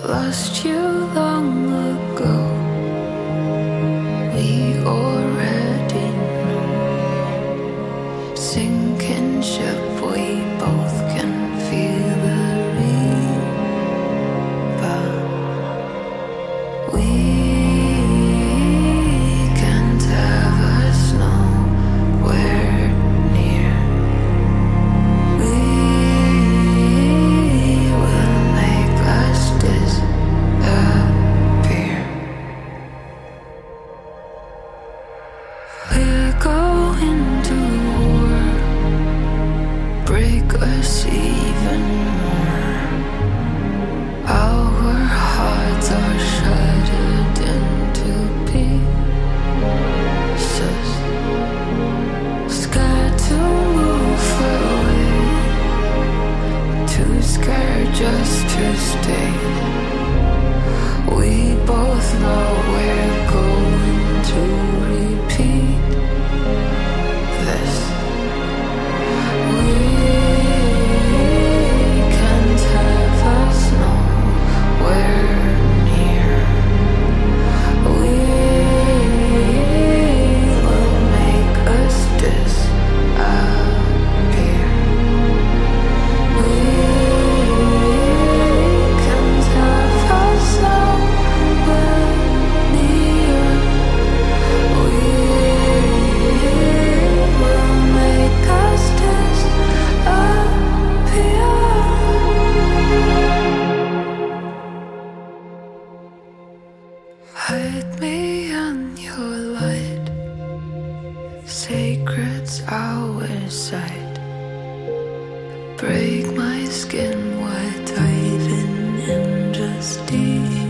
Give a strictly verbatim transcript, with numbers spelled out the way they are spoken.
lost you long ago. We already know. Sinking ship, we both can feel the river. We can't ever know where near. We will make us disappear. We're going to war, break us even more. Our hearts are shattered into pieces, scared to move away, too scared just to stay. We both know we're going to repeat this. We can't have us nowhere near. We will make us disappear. We can't have us nowhere near. We will make us disappear. Hide me on your light, sacred's our sight. Break my skin while diving in just deep.